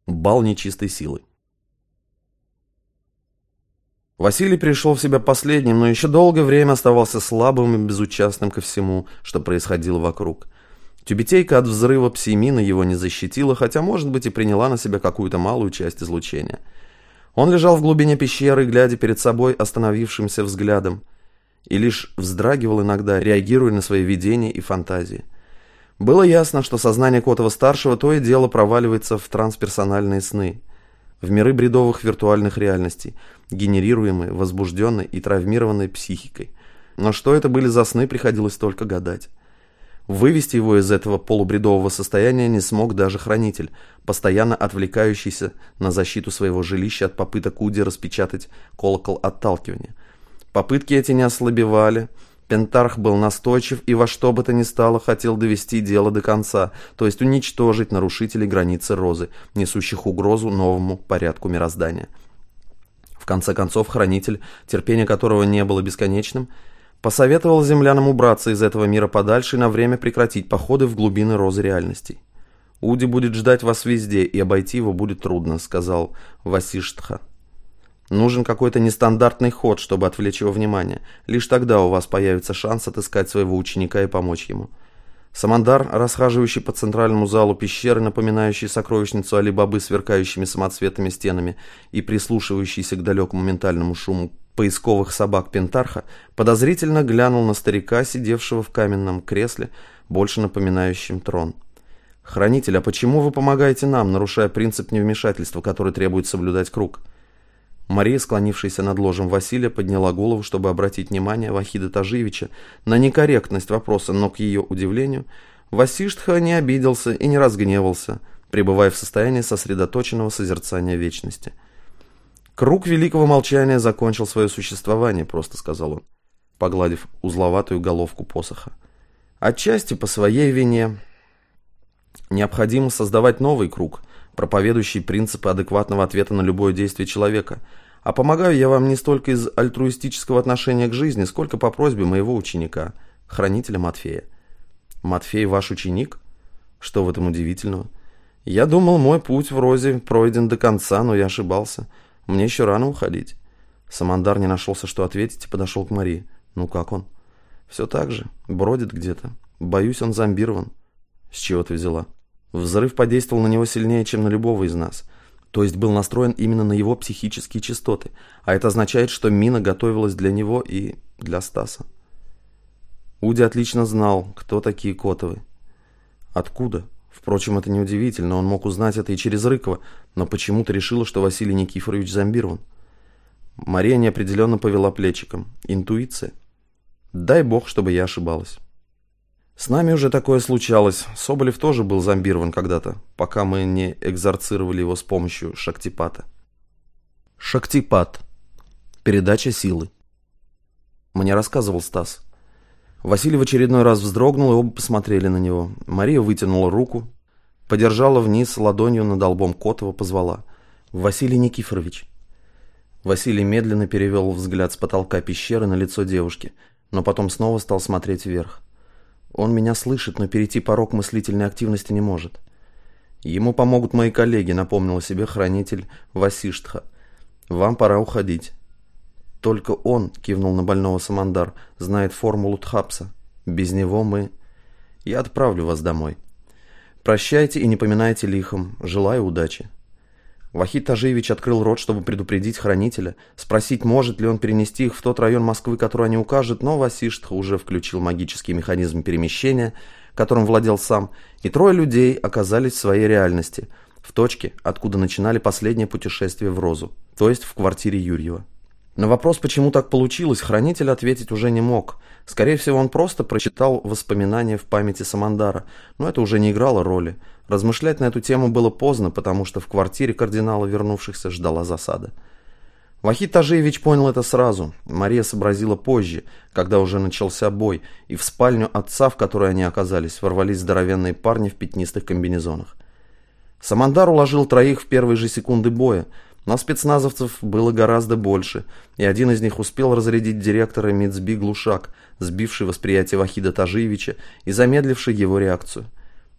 Бал нечистой силы. Василий пришел в себя последним, но еще долгое время оставался слабым и безучастным ко всему, что происходило вокруг. Тюбетейка от взрыва псимина его не защитила, хотя, может быть, и приняла на себя какую-то малую часть излучения. Он лежал в глубине пещеры, глядя перед собой остановившимся взглядом, и лишь вздрагивал иногда, реагируя на свои видения и фантазии. Было ясно, что сознание Котова-старшего то и дело проваливается в трансперсональные сны, в миры бредовых виртуальных реальностей, генерируемые возбужденной и травмированной психикой. Но что это были за сны, приходилось только гадать. Вывести его из этого полубредового состояния не смог даже хранитель, постоянно отвлекающийся на защиту своего жилища от попыток Уди распечатать колокол отталкивания. Попытки эти не ослабевали. Пентарх был настойчив и во что бы то ни стало хотел довести дело до конца, то есть уничтожить нарушителей границы Розы, несущих угрозу новому порядку мироздания. В конце концов, хранитель, терпение которого не было бесконечным, посоветовал землянам убраться из этого мира подальше и на время прекратить походы в глубины Розы реальностей. «Уди будет ждать вас везде, и обойти его будет трудно», — сказал Васиштха. «Нужен какой-то нестандартный ход, чтобы отвлечь его внимание. Лишь тогда у вас появится шанс отыскать своего ученика и помочь ему». Самандар, расхаживающий по центральному залу пещеры, напоминающий сокровищницу Али-Бабы сверкающими самоцветными стенами и прислушивающийся к далекому ментальному шуму поисковых собак Пентарха, подозрительно глянул на старика, сидевшего в каменном кресле, больше напоминающем трон. «Хранитель, а почему вы помогаете нам, нарушая принцип невмешательства, который требует соблюдать круг?» Мария, склонившаяся над ложем Василия, подняла голову, чтобы обратить внимание Вахида Тажиевича на некорректность вопроса, но, к ее удивлению, Васиштха не обиделся и не разгневался, пребывая в состоянии сосредоточенного созерцания вечности. «Круг великого молчания закончил свое существование», — просто сказал он, погладив узловатую головку посоха. «Отчасти по своей вине необходимо создавать новый круг, проповедующий принципы адекватного ответа на любое действие человека, а помогаю я вам не столько из альтруистического отношения к жизни, сколько по просьбе моего ученика, хранителя Матфея». «Матфей ваш ученик? Что в этом удивительного? Я думал, мой путь в Розе пройден до конца, но я ошибался. Мне еще рано уходить». Самандар не нашелся, что ответить, и подошел к Марии. «Ну как он?» «Все так же. Бродит где-то. Боюсь, он зомбирован». «С чего ты взяла?» «Взрыв подействовал на него сильнее, чем на любого из нас. То есть был настроен именно на его психические частоты. А это означает, что мина готовилась для него и для Стаса». Уди отлично знал, кто такие Котовы. Откуда? Впрочем, это неудивительно, он мог узнать это и через Рыкова, но почему-то решила, что Василий Никифорович зомбирован. Мария неопределенно повела плечиком. Интуиция? Дай бог, чтобы я ошибалась. С нами уже такое случалось. Соболев тоже был зомбирован когда-то, пока мы не экзорцировали его с помощью шактипата. Шактипат. Передача силы. Мне рассказывал Стас. Василий в очередной раз вздрогнул, и оба посмотрели на него. Мария вытянула руку, подержала вниз ладонью над лбом Котова, позвала. «Василий Никифорович». Василий медленно перевел взгляд с потолка пещеры на лицо девушки, но потом снова стал смотреть вверх. «Он меня слышит, но перейти порог мыслительной активности не может». «Ему помогут мои коллеги», — напомнил себе хранитель Васиштха. «Вам пора уходить». «Только он», — кивнул на больного Самандар, — «знает формулу Тхапса. Без него мы...» «Я отправлю вас домой. Прощайте и не поминайте лихом. Желаю удачи». Вахид Тажиевич открыл рот, чтобы предупредить хранителя, спросить, может ли он перенести их в тот район Москвы, который они укажут, но Васиштха уже включил магический механизм перемещения, которым владел сам, и трое людей оказались в своей реальности, в точке, откуда начинали последнее путешествие в Розу, то есть в квартире Юрьева. На вопрос, почему так получилось, хранитель ответить уже не мог. Скорее всего, он просто прочитал воспоминания в памяти Самандара, но это уже не играло роли. Размышлять на эту тему было поздно, потому что в квартире кардинала вернувшихся ждала засада. Вахид Тажиевич понял это сразу. Мария сообразила позже, когда уже начался бой, и в спальню отца, в которой они оказались, ворвались здоровенные парни в пятнистых комбинезонах. Самандар уложил троих в первые же секунды боя, но спецназовцев было гораздо больше, и один из них успел разрядить директора МИДСБИ глушак, сбивший восприятие Вахида Тажиевича и замедливший его реакцию.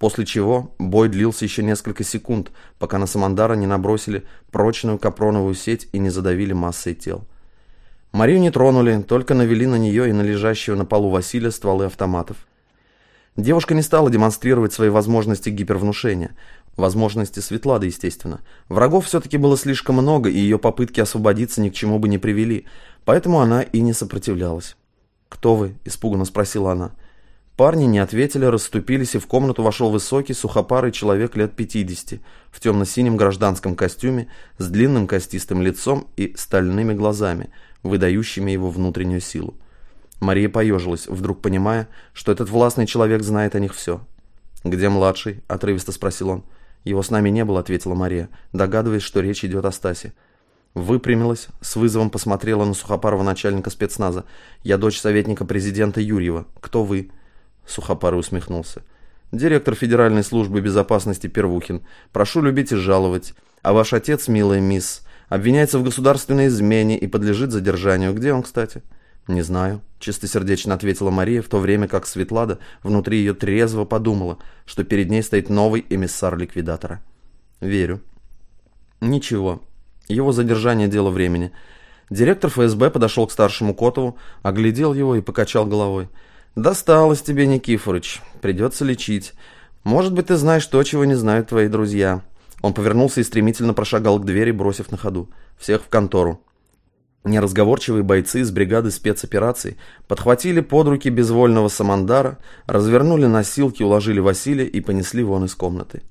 После чего бой длился еще несколько секунд, пока на Самандара не набросили прочную капроновую сеть и не задавили массой тел. Марию не тронули, только навели на нее и на лежащего на полу Василия стволы автоматов. Девушка не стала демонстрировать свои возможности гипервнушения. Возможности Светлады, естественно. Врагов все-таки было слишком много, и ее попытки освободиться ни к чему бы не привели, поэтому она и не сопротивлялась. «Кто вы?» – испуганно спросила она. Парни не ответили, расступились, и в комнату вошел высокий, сухопарый человек лет 50, в темно-синем гражданском костюме, с длинным костистым лицом и стальными глазами, выдающими его внутреннюю силу. Мария поежилась, вдруг понимая, что этот властный человек знает о них все. «Где младший?» – отрывисто спросил он. «Его с нами не было», – ответила Мария, догадываясь, что речь идет о Стасе. Выпрямилась, с вызовом посмотрела на сухопарого начальника спецназа. «Я дочь советника президента Юрьева. Кто вы?» Сухопарый усмехнулся. «Директор Федеральной службы безопасности Первухин. Прошу любить и жаловать. А ваш отец, милая мисс, обвиняется в государственной измене и подлежит задержанию. Где он, кстати?» «Не знаю», — чистосердечно ответила Мария, в то время как Светлада внутри ее трезво подумала, что перед ней стоит новый эмиссар ликвидатора. «Верю». «Ничего. Его задержание — дело времени». Директор ФСБ подошел к старшему Котову, оглядел его и покачал головой. «Досталось тебе, Никифорыч. Придется лечить. Может быть, ты знаешь то, чего не знают твои друзья». Он повернулся и стремительно прошагал к двери, бросив на ходу: «Всех в контору». Неразговорчивые бойцы из бригады спецопераций подхватили под руки безвольного Самандара, развернули носилки, уложили Василия и понесли вон из комнаты.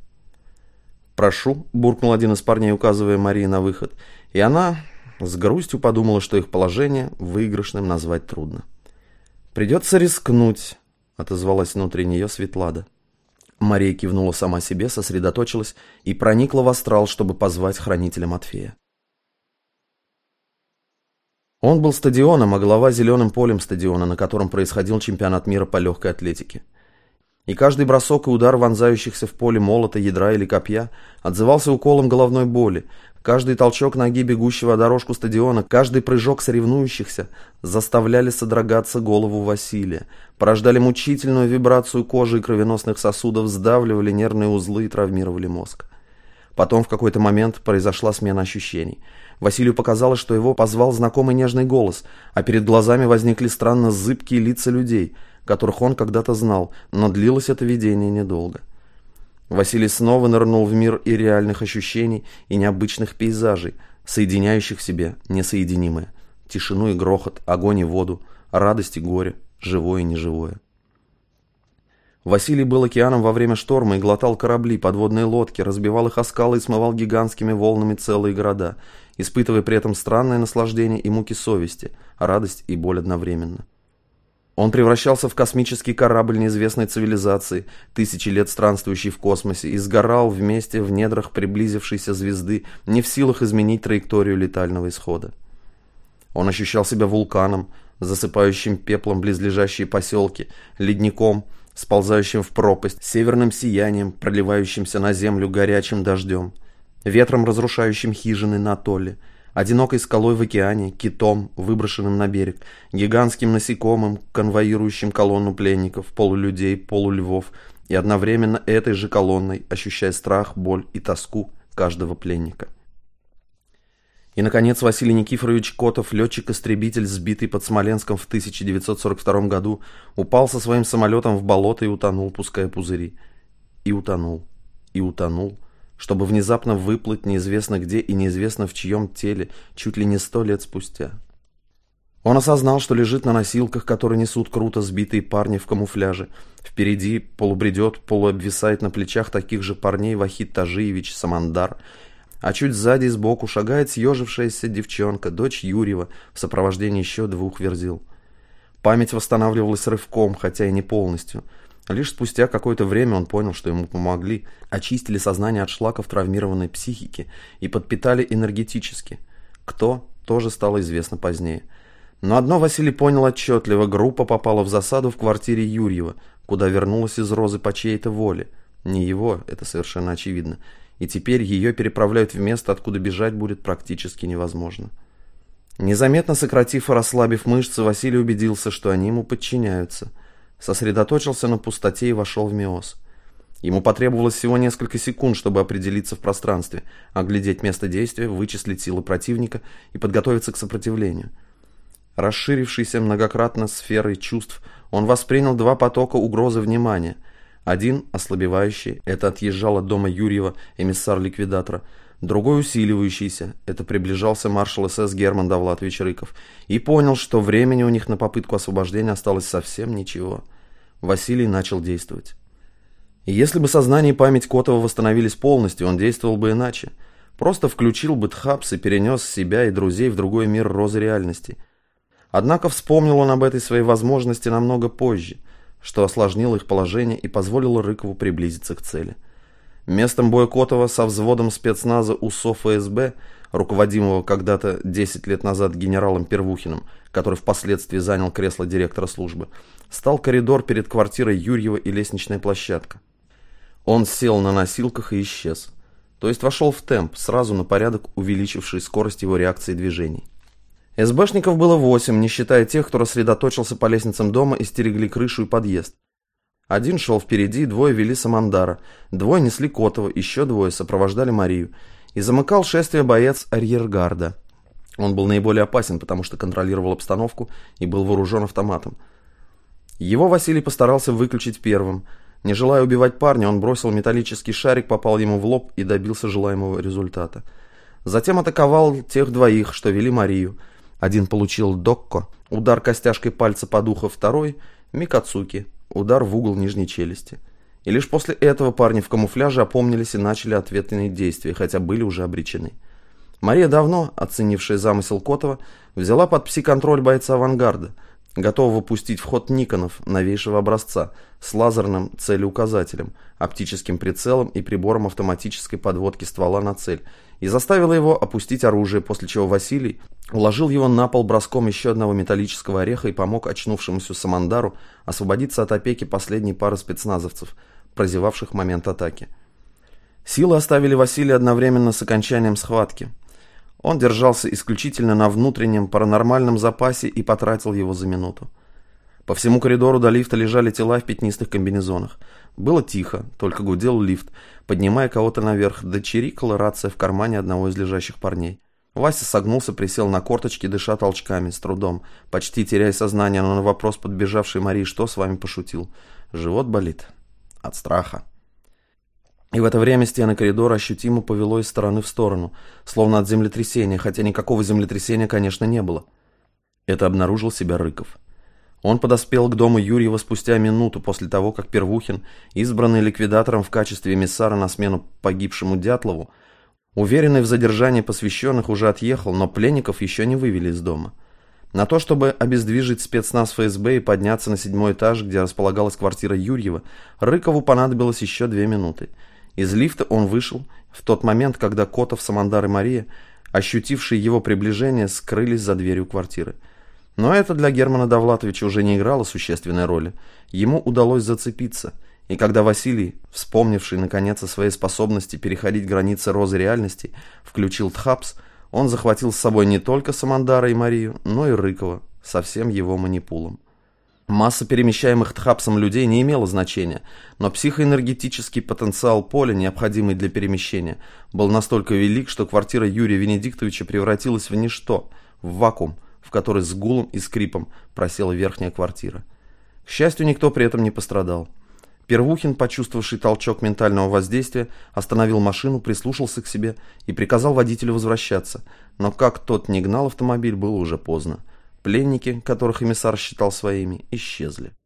«Прошу», — буркнул один из парней, указывая Марии на выход, и она с грустью подумала, что их положение выигрышным назвать трудно. «Придется рискнуть», — отозвалась внутри нее Светлада. Мария кивнула сама себе, сосредоточилась и проникла в астрал, чтобы позвать хранителя Матфея. Он был стадионом, а глава зеленым полем стадиона, на котором происходил чемпионат мира по легкой атлетике. И каждый бросок и удар вонзающихся в поле молота, ядра или копья отзывался уколом головной боли. Каждый толчок ноги бегущего о дорожку стадиона, каждый прыжок соревнующихся заставляли содрогаться голову Василия, порождали мучительную вибрацию кожи и кровеносных сосудов, сдавливали нервные узлы и травмировали мозг. Потом в какой-то момент произошла смена ощущений. Василию показалось, что его позвал знакомый нежный голос, а перед глазами возникли странно зыбкие лица людей, которых он когда-то знал, но длилось это видение недолго. Василий снова нырнул в мир и реальных ощущений, и необычных пейзажей, соединяющих в себе несоединимое: тишину и грохот, огонь и воду, радость и горе, живое и неживое. Василий был океаном во время шторма и глотал корабли, подводные лодки, разбивал их о скалы и смывал гигантскими волнами целые города, испытывая при этом странное наслаждение и муки совести, радость и боль одновременно. Он превращался в космический корабль неизвестной цивилизации, тысячи лет странствующий в космосе, и сгорал вместе в недрах приблизившейся звезды, не в силах изменить траекторию летального исхода. Он ощущал себя вулканом, засыпающим пеплом близлежащие поселки, ледником, сползающим в пропасть, северным сиянием, проливающимся на землю горячим дождем, ветром, разрушающим хижины на атолле, одинокой скалой в океане, китом, выброшенным на берег, гигантским насекомым, конвоирующим колонну пленников, полулюдей, полульвов, и одновременно этой же колонной ощущая страх, боль и тоску каждого пленника. И, наконец, Василий Никифорович Котов, летчик-истребитель, сбитый под Смоленском в 1942 году, упал со своим самолетом в болото и утонул, пуская пузыри. И утонул. И утонул, чтобы внезапно выплыть неизвестно где и неизвестно в чьем теле чуть ли не 100 лет спустя. Он осознал, что лежит на носилках, которые несут круто сбитые парни в камуфляже. Впереди полубредет, полуобвисает на плечах таких же парней Вахид Тажиевич Самандар, а чуть сзади и сбоку шагает съежившаяся девчонка, дочь Юрьева, в сопровождении еще 2 верзил. Память восстанавливалась рывком, хотя и не полностью. Лишь спустя какое-то время он понял, что ему помогли, очистили сознание от шлаков травмированной психики и подпитали энергетически. Кто, тоже стало известно позднее. Но одно Василий понял отчетливо: группа попала в засаду в квартире Юрьева, куда вернулась из Розы по чьей-то воле. Не его, это совершенно очевидно. И теперь ее переправляют в место, откуда бежать будет практически невозможно. Незаметно сократив и расслабив мышцы, Василий убедился, что они ему подчиняются. Сосредоточился на пустоте и вошел в миоз. Ему потребовалось всего несколько секунд, чтобы определиться в пространстве, оглядеть место действия, вычислить силы противника и подготовиться к сопротивлению. Расширившийся многократно сферой чувств, он воспринял два потока угрозы внимания. Один, ослабевающий, это отъезжал от дома Юрьева эмиссар ликвидатора. Другой, усиливающийся, это приближался маршал СС Герман Довлатович Рыков. И понял, что времени у них на попытку освобождения осталось совсем ничего. Василий начал действовать. И если бы сознание и память Котова восстановились полностью, он действовал бы иначе. Просто включил бы Тхапс и перенес себя и друзей в другой мир розы реальности. Однако вспомнил он об этой своей возможности намного позже, что осложнило их положение и позволило Рыкову приблизиться к цели. Местом боя Котова со взводом спецназа УСО ФСБ, руководимого когда-то 10 лет назад генералом Первухиным, который впоследствии занял кресло директора службы, стал коридор перед квартирой Юрьева и лестничная площадка. Он сел на носилках и исчез, то есть вошел в темп, сразу на порядок увеличивший скорость его реакции и движений. СБшников было 8, не считая тех, кто рассредоточился по лестницам дома и стерегли крышу и подъезд. Один шел впереди, двое вели Самандара, двое несли Котова, еще двое сопровождали Марию. И замыкал шествие боец арьергарда. Он был наиболее опасен, потому что контролировал обстановку и был вооружен автоматом. Его Василий постарался выключить первым. Не желая убивать парня, он бросил металлический шарик, попал ему в лоб и добился желаемого результата. Затем атаковал тех двоих, что вели Марию. Один получил докко, удар костяшкой пальца под ухо, второй – микацуки, удар в угол нижней челюсти. И лишь после этого парни в камуфляже опомнились и начали ответные действия, хотя были уже обречены. Мария, давно оценившая замысел Котова, взяла под пси-контроль бойца авангарда, готового пустить в ход Никонов новейшего образца с лазерным целеуказателем, оптическим прицелом и прибором автоматической подводки ствола на цель, и заставила его опустить оружие, после чего Василий уложил его на пол броском еще одного металлического ореха и помог очнувшемуся Самандару освободиться от опеки последней пары спецназовцев, прозевавших момент атаки. Силы оставили Василия одновременно с окончанием схватки. Он держался исключительно на внутреннем паранормальном запасе и потратил его за минуту. По всему коридору до лифта лежали тела в пятнистых комбинезонах. Было тихо, только гудел лифт, поднимая кого-то наверх, да чирикала рация в кармане одного из лежащих парней. Вася согнулся, присел на корточки, дыша толчками, с трудом, почти теряя сознание, но на вопрос подбежавшей Марии: «Что с вами?» пошутил: «Живот болит. От страха». И в это время стены коридора ощутимо повело из стороны в сторону, словно от землетрясения, хотя никакого землетрясения, конечно, не было. Это обнаружил себя Рыков. Он подоспел к дому Юрьева спустя минуту после того, как Первухин, избранный ликвидатором в качестве эмиссара на смену погибшему Дятлову, уверенный в задержании посвященных, уже отъехал, но пленников еще не вывели из дома. На то, чтобы обездвижить спецназ ФСБ и подняться на 7-й этаж, где располагалась квартира Юрьева, Рыкову понадобилось еще 2 минуты. Из лифта он вышел в тот момент, когда Котов, Самандар и Мария, ощутившие его приближение, скрылись за дверью квартиры. Но это для Германа Довлатовича уже не играло существенной роли. Ему удалось зацепиться, и когда Василий, вспомнивший наконец о своей способности переходить границы розы реальности, включил Тхапс, он захватил с собой не только Самандара и Марию, но и Рыкова со всем его манипулом. Масса перемещаемых Тхапсом людей не имела значения, но психоэнергетический потенциал поля, необходимый для перемещения, был настолько велик, что квартира Юрия Венедиктовича превратилась в ничто, в вакуум, в который с гулом и скрипом просела верхняя квартира. К счастью, никто при этом не пострадал. Первухин, почувствовавший толчок ментального воздействия, остановил машину, прислушался к себе и приказал водителю возвращаться, но как тот не гнал автомобиль, было уже поздно. Пленники, которых эмиссар считал своими, исчезли.